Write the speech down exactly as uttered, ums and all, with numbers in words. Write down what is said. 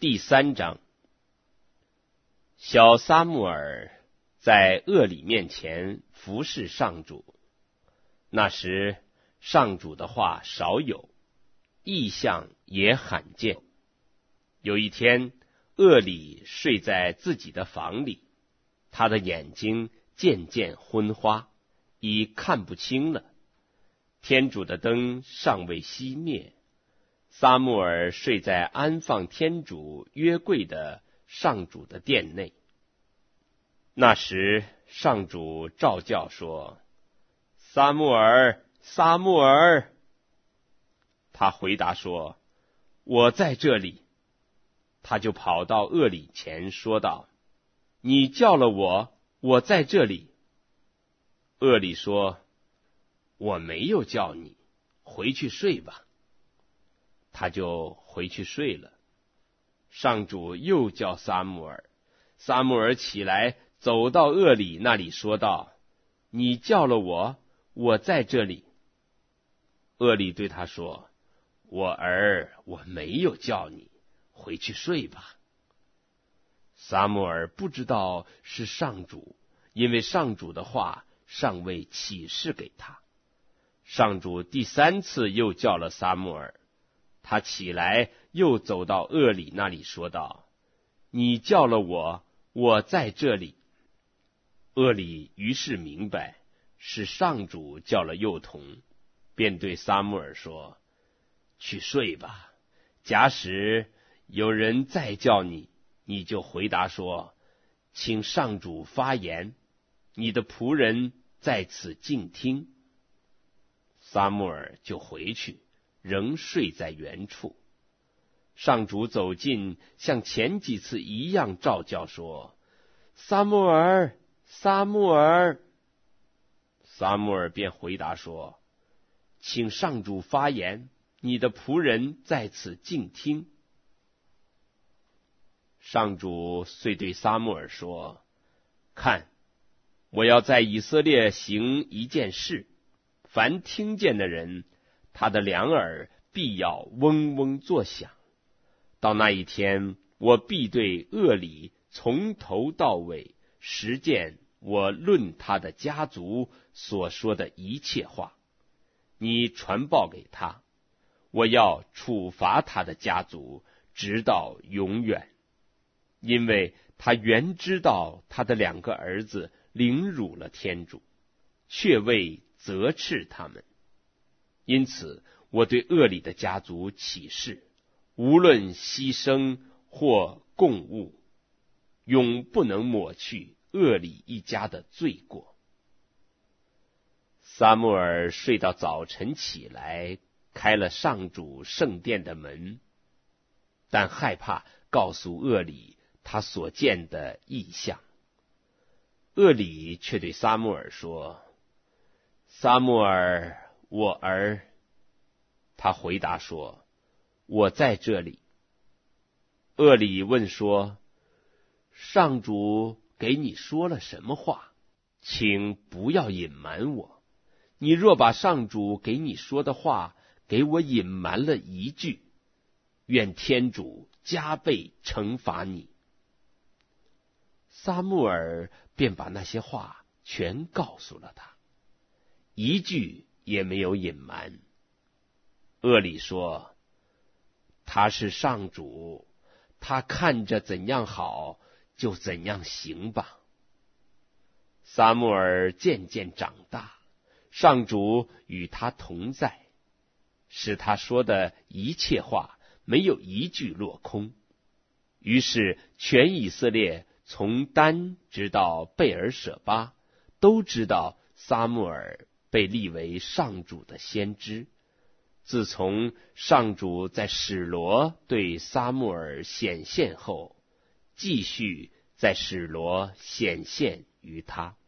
第三章。小撒母耳在厄里面前服侍上主。那时上主的话少有，异象也罕见。有一天，厄里睡在自己的房里，他的眼睛渐渐昏花，已看不清了。天主的灯尚未熄灭，撒母耳睡在安放天主约柜的上主的殿内。那时上主召叫说：撒母耳，撒母耳。他回答说：我在这里。他就跑到厄里前说道：你叫了我，我在这里。厄里说：我没有叫你，回去睡吧。他就回去睡了。上主又叫撒母耳，撒母耳起来，走到厄里那里说道：你叫了我，我在这里。厄里对他说：我儿，我没有叫你，回去睡吧。撒母耳不知道是上主，因为上主的话尚未启示给他。上主第三次又叫了撒母耳，他起来又走到厄里那里说道：你叫了我，我在这里。厄里于是明白是上主叫了幼童，便对撒母耳说：去睡吧，假使有人再叫你，你就回答说：请上主发言，你的仆人在此静听。撒母耳就回去，仍睡在原处。上主走近，像前几次一样召叫说：撒母耳，撒母耳。撒母耳便回答说：请上主发言，你的仆人在此静听。上主遂对撒母耳说：看，我要在以色列行一件事，凡听见的人，他的两耳必要嗡嗡作响。到那一天，我必对厄里从头到尾实践我论他的家族所说的一切话。你传报给他，我要处罚他的家族，直到永远，因为他原知道他的两个儿子凌辱了天主，却未责斥他们。因此我对厄里的家族起誓，无论牺牲或供物，永不能抹去厄里一家的罪过。撒母耳睡到早晨起来，开了上主圣殿的门，但害怕告诉厄里他所见的异象。厄里却对撒母耳说：撒母耳，我儿。他回答说：我在这里。厄里问说：上主给你说了什么话？请不要隐瞒我。你若把上主给你说的话给我隐瞒了一句，愿天主加倍惩罚你。撒母耳便把那些话全告诉了他，一句也没有隐瞒。厄里说：他是上主，他看着怎样好就怎样行吧。撒母耳渐渐长大，上主与他同在，使他说的一切话没有一句落空。于是全以色列从丹直到贝尔舍巴都知道撒母耳被立为上主的先知。自从上主在史罗对撒母耳显现后，继续在史罗显现于他。